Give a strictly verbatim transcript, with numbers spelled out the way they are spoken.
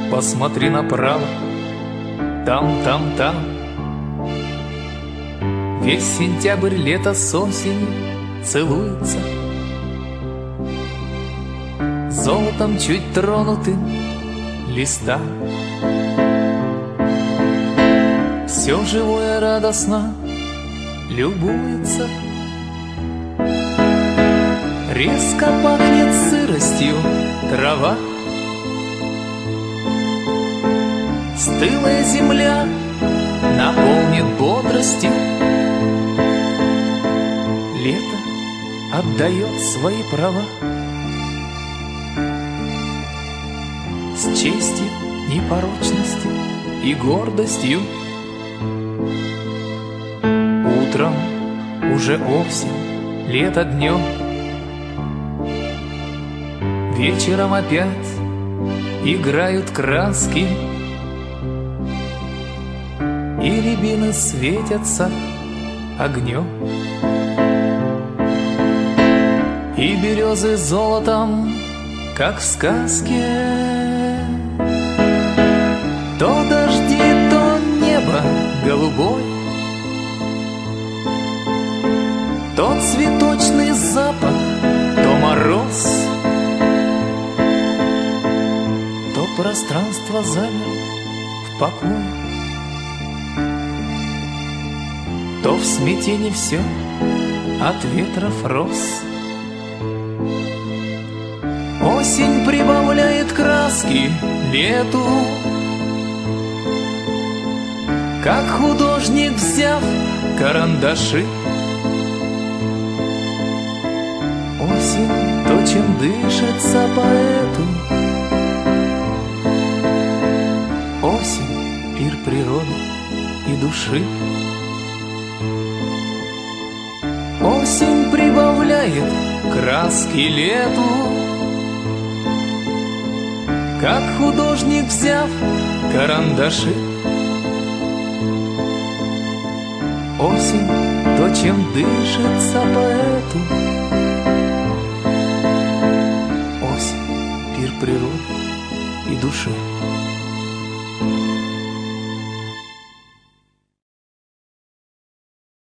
посмотри направо, там, там, там. Весь сентябрь, лето с осенью целуется, золотом чуть тронутым листа. Все живое радостно любуется, резко пахнет сыростью трава. Стылая земля наполнит бодростью, лето отдает свои права. С честью, непорочностью и гордостью утром уже осень, лето днем, вечером опять играют краски, и рябины светятся огнем, и березы золотом, как в сказке. То дожди, то небо голубой, то цветочный запах, то мороз, то пространство замерло в покое, то в смятении все от ветров роз. Осень прибавляет краски лету, как художник, взяв карандаши. Осень — то, чем дышится поэту. Осень — пир природы и души. Осень прибавляет краски лету, как художник, взяв карандаши. Осень — то, чем дышится поэту. Осень — пир природы и души.